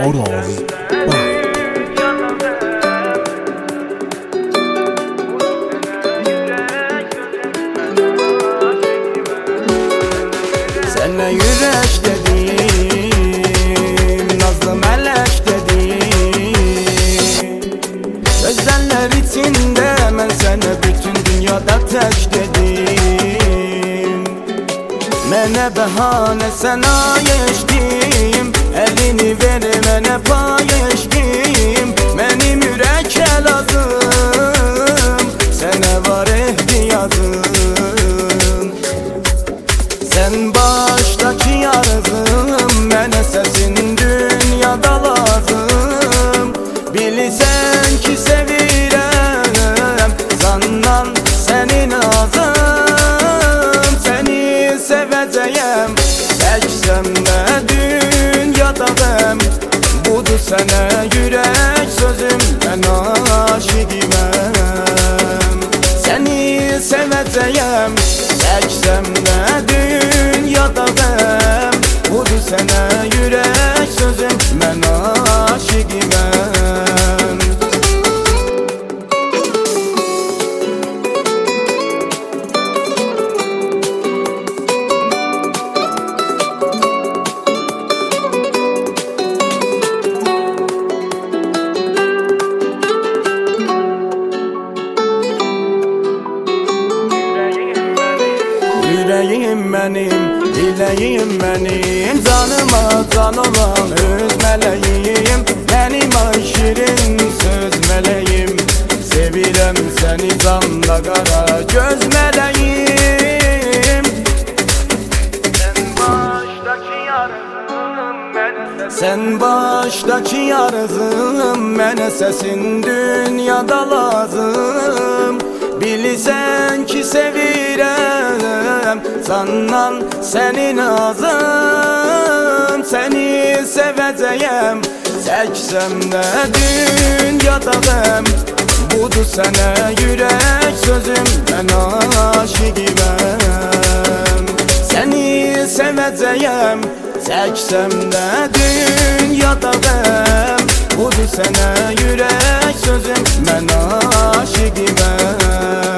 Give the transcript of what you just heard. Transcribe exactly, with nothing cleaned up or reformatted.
Arazi Bak. Sənə yürək dedim, nazlı mələk dedim. Gözəllər içində mən sənə bütün dünyada tək dedim. Mənə bəhanə sən ayışdım, əlini ver mənə payışdım. Mənim ürəkə lazım, sənə var ehtiyacım. Sən başdakı yarızım, mənə səsin dünyada lazım. Bilirsən ki sevirəm, zannan sənin azım. Səni sevəcəyəm, təksəm də dünyada qəm. Budur sənə yürək sözüm, mən aşiqiməm. Səni sevəcəyəm, təksəm də dünyada qəm. Budur sənə yürək sözüm, mən aşiqiməm. Ürəyim mənim, diləyim mənim, canıma can olan öz mələyim. Mənim ay şirin söz mələyim, sevirəm səni canla qara göz mələyim. Sən başdakı yarızım, mənə səsin dünyada lazım. Bilirsən ki sevirəm, sannan sənin azım. Səni sevəcəyəm, çəksəm də dünyada qəm. Budur sənə yürək sözüm, mən aşiqiməm. Səni sevəcəyəm, çəksəm də dünyada qəm. Budur sənə yürək sözüm, mən aşiqiməm.